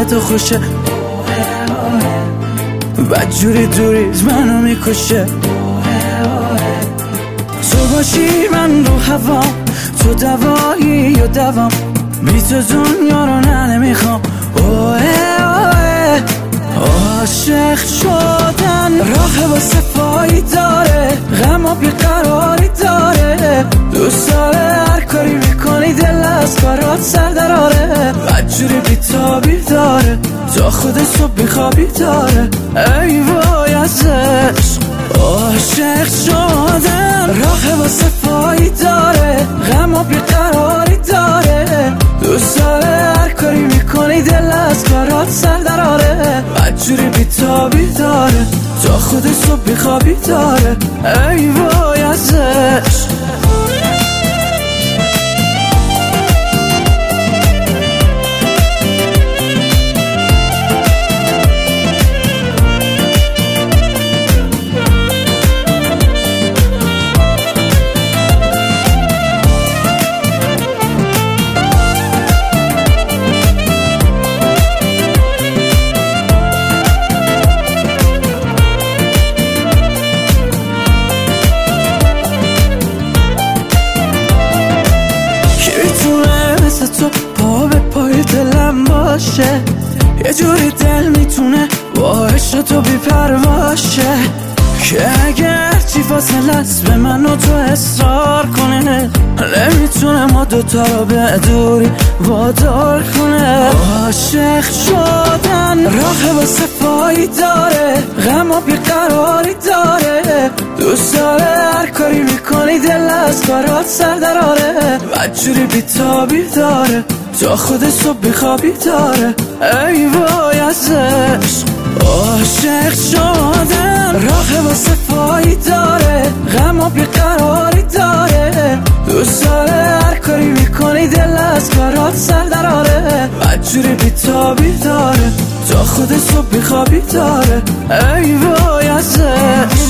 حال تو خوشه، بدجوری دوریت منو میکشه. تو باشی من رو هوا، تو دوایی و دوام، بی تو دنیا رو نمیخوام. عاشق شدن راه واسه فایی داره، غم و بیقراری داره، دوست داره هر کاری میکنی دل از کارات سر دراره، بدجوری بیتابی داره تا خود صبح بیخوابی داره. ای وای از عشق عاشق شدن راه واسه فایی داره، غم و بیقراری داره، دوست داره هر کاری میکنی دل از کارات سر دراره، بدجوری بیتابی داره تا خود صبح بیخوابی داره. ای وای از عشق. تو پا به پای دلم باشه، یه جوری دل میتونه با عشق تو بی‌پرواشه، که اگر چی فاصله است به من و تو اصرار کنه، نمیتونه ما دوتا رو به دوری وادار کنه. عاشق شدن راه واسه پایی داره، غم و بیقراری داره، دوست داره هر کاری میکنی دل از کارات سر دراره، بدجوری بیتابی داره تا خود صبح بیخوابی داره. ای وای از عشق عاشق شدن راه واسه فایی داره، غم و بیقراری داره، دوست داره هر کاری میکنی دل از کارات سر دراره، بدجوری بیتابی داره تا خود صبح بیخوابی داره. ای وای از عشق.